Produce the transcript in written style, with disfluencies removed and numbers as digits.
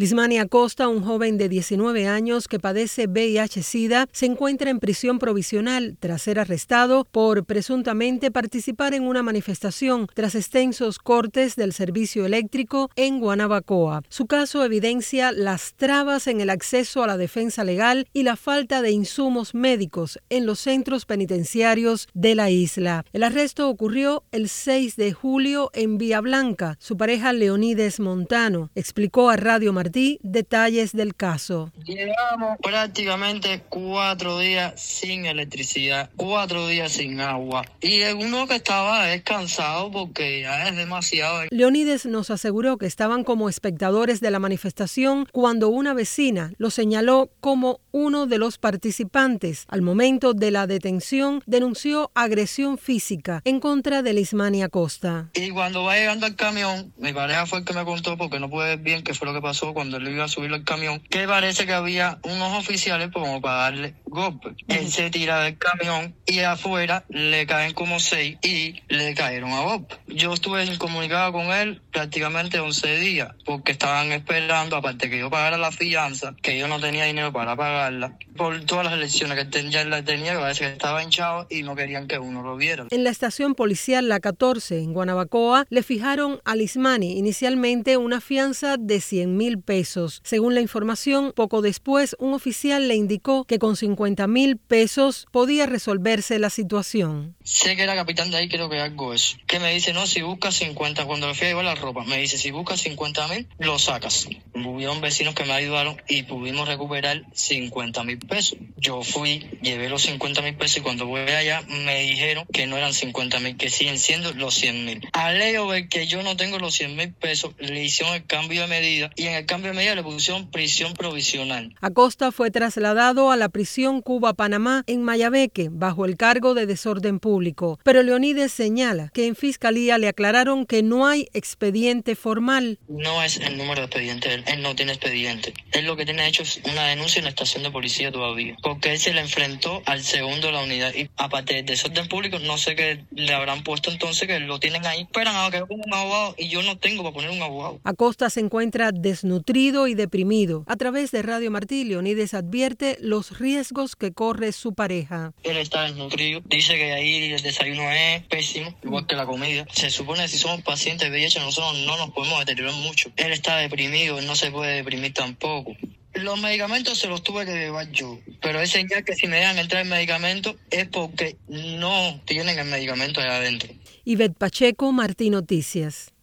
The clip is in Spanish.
Lismani Acosta, un joven de 19 años que padece VIH-Sida, se encuentra en prisión provisional tras ser arrestado por presuntamente participar en una manifestación tras extensos cortes del servicio eléctrico en Guanabacoa. Su caso evidencia las trabas en el acceso a la defensa legal y la falta de insumos médicos en los centros penitenciarios de la isla. El arresto ocurrió el 6 de julio en Vía Blanca. Su pareja Leonides Montano explicó a Radio Martí detalles del caso. Llevamos prácticamente 4 días sin electricidad, 4 días sin agua. Y uno que estaba descansado porque ya es demasiado. Leonides nos aseguró que estaban como espectadores de la manifestación cuando una vecina lo señaló como uno de los participantes. Al momento de la detención, denunció agresión física en contra de Lismani Acosta. Y cuando va llegando al camión, mi pareja fue el que me contó, porque no puede ver bien qué fue lo que pasó cuando él iba a subirlo al camión, que parece que había unos oficiales como para darle golpes. Él se tira del camión y afuera le caen como 6 y le cayeron a golpes. Yo estuve incomunicado con él prácticamente 11 días, porque estaban esperando, aparte que yo pagara la fianza, que yo no tenía dinero para pagarla, por todas las elecciones que ya la tenía, que parece que estaba hinchado y no querían que uno lo viera. En la estación policial La 14 en Guanabacoa le fijaron a Lismani inicialmente una fianza de 100,000 pesos. Según la información, poco después un oficial le indicó que con 50,000 pesos podía resolverse la situación. Sé que era capitán de ahí, creo que algo eso. Que me dice, no, si buscas 50, cuando le fui a llevar la ropa, me dice, si buscas 50,000, lo sacas. Hubieron vecinos que me ayudaron y pudimos recuperar 50,000 pesos. Yo fui, llevé los 50,000 pesos y cuando voy allá me dijeron que no eran 50,000, que siguen siendo los 100,000. Al ello ver que yo no tengo los 100,000 pesos, le hicieron el cambio de medida y en el cambio de medida le pusieron prisión provisional. Acosta fue trasladado a la prisión Cuba-Panamá en Mayabeque bajo el cargo de desorden público. Pero Leonides señala que en fiscalía le aclararon que no hay expediente formal. No es el número de expediente, él no tiene expediente. Él lo que tiene hecho es una denuncia en la estación de policía todavía, porque él se le enfrentó al segundo de la unidad y aparte del desorden público, no sé qué le habrán puesto entonces, que lo tienen ahí, esperan a que yo ponga un abogado y yo no tengo para poner un abogado. Acosta se encuentra desnutrido y deprimido. A través de Radio Martí, Leonides advierte los riesgos que corre su pareja. Él está desnutrido, dice que ahí el desayuno es pésimo, igual que la comida. Se supone que si somos pacientes de VIH nosotros no nos podemos deteriorar mucho. Él está deprimido, él no se puede deprimir tampoco. Los medicamentos se los tuve que llevar yo, pero es señal que si me dejan entrar el medicamento es porque no tienen el medicamento allá adentro. Ivette Pacheco, Martí Noticias.